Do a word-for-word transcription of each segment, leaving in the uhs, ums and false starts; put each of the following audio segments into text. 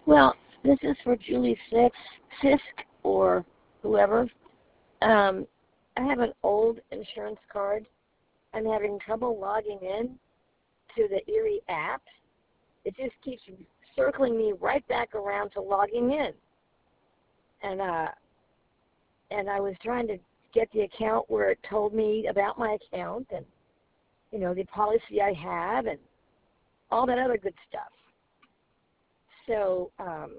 Well, this is for Julie Six, Sisk or whoever. Um, I have an old insurance card. I'm having trouble logging in to the Erie app. It just keeps circling me right back around to logging in. And uh, and I was trying to get the account where it told me about my account and, you know, the policy I have and all that other good stuff. So, um,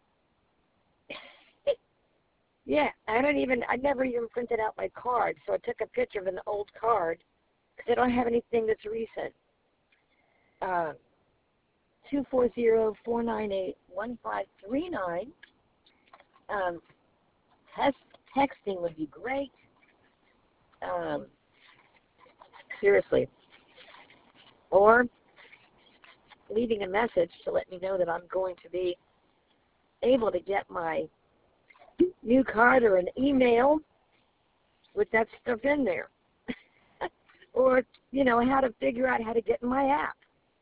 yeah, I don't even, I never even printed out my card, so I took a picture of an old card because I don't have anything that's recent. Uh, two four zero, four nine eight, one five three nine. Um, test, texting would be great. Um, seriously. Or leaving a message to let me know that I'm going to be able to get my new card or an email with that stuff in there. Or, you know, how to figure out how to get in my app.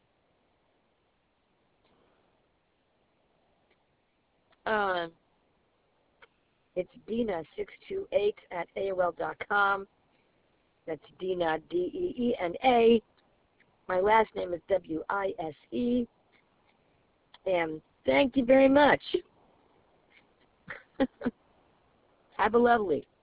Um, it's Dina six two eight at A O L dot com. That's Dina, D E E N A. My last name is W I S E. And thank you very much. Have a lovely